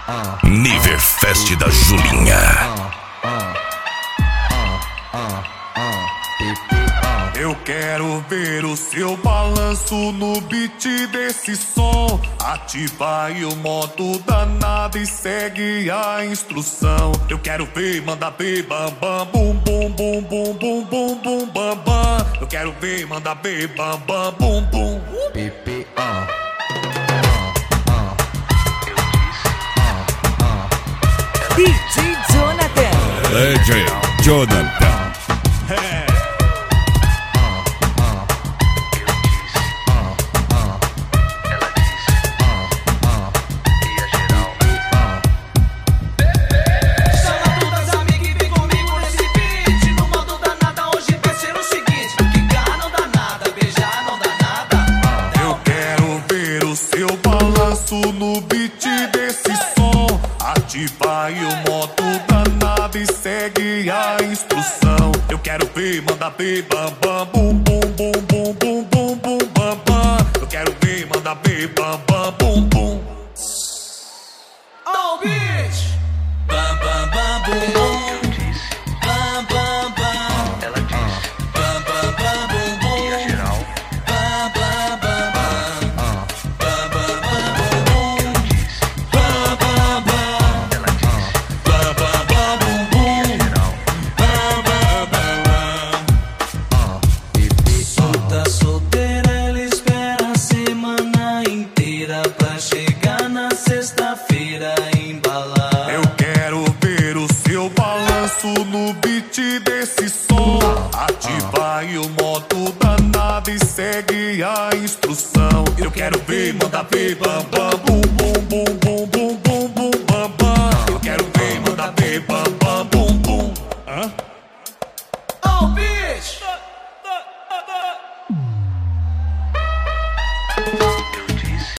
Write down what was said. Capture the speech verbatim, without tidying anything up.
Nível Fest da Julinha. Eu quero ver o seu balanço no beat desse som. Ativa aí o modo danado e segue a instrução. Eu quero ver, manda ver, bam bam, bum bum bum bum bum bum bum bam bam. Eu quero ver, manda ver, bam bam, bum bum. Pipi, ah. D J Jonathan. D J Jonathan. No beat desse som, ativa aí o modo danado e segue a instrução. Eu quero ver, manda ver, bam bam, bum bum bum bum bum bum bum bam bam. Eu quero ver, manda ver, bam bam, bum bum. Oh bitch, bam bam bam bum bum. Bam bam bam, ela diz. Bam bam bam bum bum. E a geral. Bam bam bam bam. Bam bam bam. No beat desse som, ativa aí o modo danado e segue a instrução. Eu quero ver, manda ver, bam bam bum.